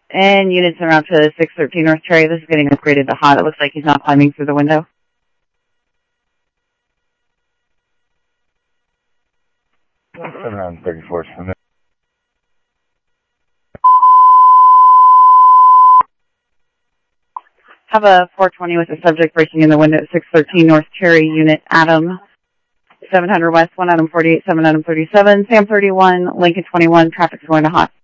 And units en route to 613 North Cherry. This is getting upgraded to hot. It looks like he's not climbing through the window. 734. Have a 420 with a subject breaking in the window at 613 North Cherry, unit Adam 700 West, 1 Adam 48, 7 Adam 37, Sam 31, Lincoln 21, traffic's going to hot.